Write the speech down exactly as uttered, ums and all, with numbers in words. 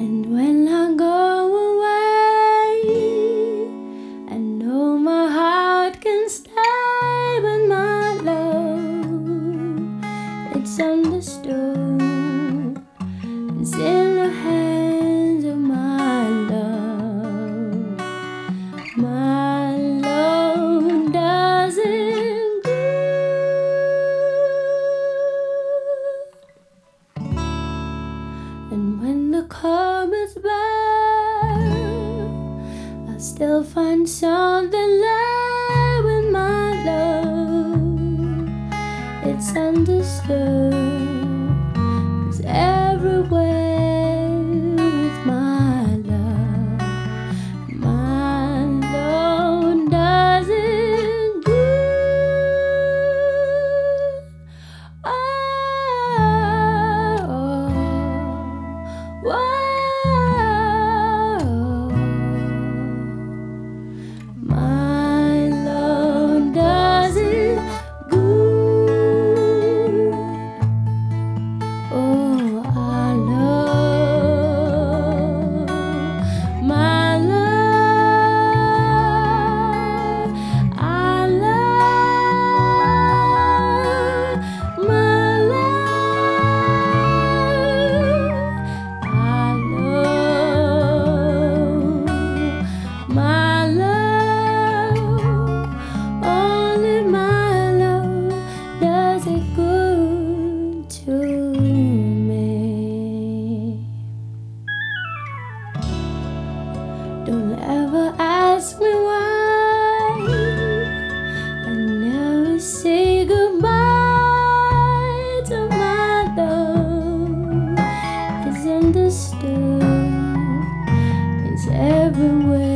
And when I go away, I know my heart can stay, but my love, it's understood. It's in the hands of my love. My love doesn't good. And when the cupboard's bare, I still find something there with my love. It's understood. It's everywhere with my love. My love doesn't good. Oh, oh, my love doesn't good. Oh, I love my love. I love my love. I love my love. Only my love does it good to me. Don't ever ask me why I never say goodbye to my love. It's understood. It's everywhere.